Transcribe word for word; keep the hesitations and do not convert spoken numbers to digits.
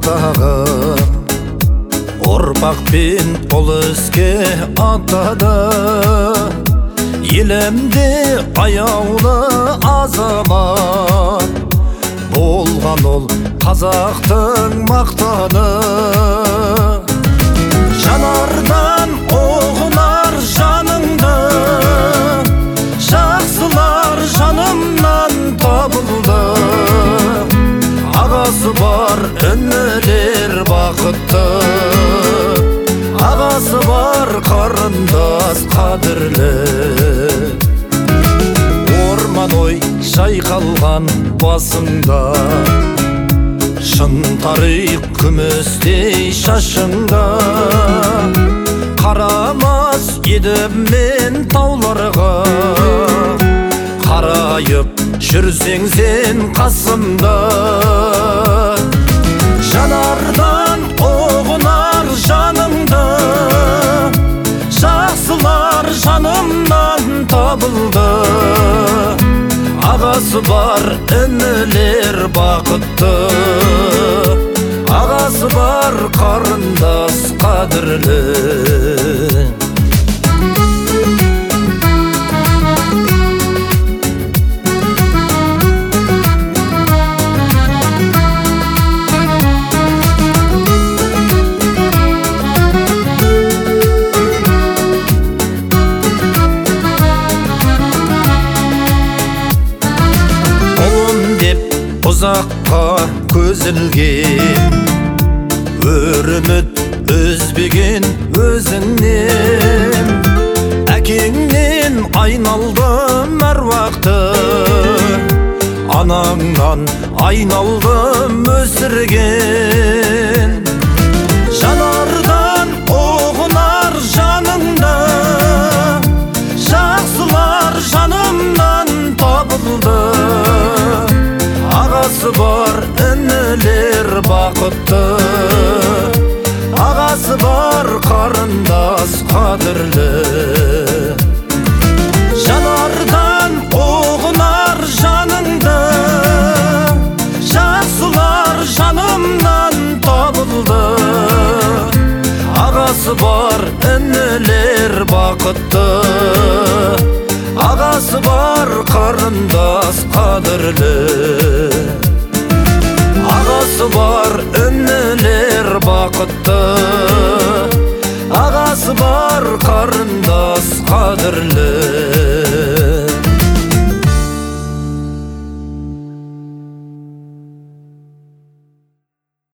мақтағым, ұрпақ пен ұл іске аттады. Елімде аяулы азамат болған ол қазақтың мақтаны. Жанардан оғынар жаныңды, жақсылар жанымнан табылды. Ағасы бар інілер бақытты, ағасы бар қарындас қадірлі. Орман ой шайқалған басыңда, шын тарих күмістей шашыңда. Қарамас едім мен тауларға, қарайып жүрсең сен қасымда. Жанардан оғынар жаныңды, жақсылар жанымнан табылды. Ағасы бар інілер бақытты, ағасы бар қарындас қадірлі. Ұзаққа көзілген, өр үміт үзбеген өзіңнен. Әкеңнен айналдым әруақты, анаңнан айналдым өсірген. Жанардан оғынар жаныңда, жақсылар жанымнан табылды. Ағасы бар інілер бақытты, ағасы бар қарындас қадірлі. Жанардан оғынар жаныңды, жақсылар жанымнан табылды. Ағасы бар інілер бақытты, ағасы бар қарындас қадірлі. Ағасы бар інілер бақытты, ағасы бар қарындас қадірлі.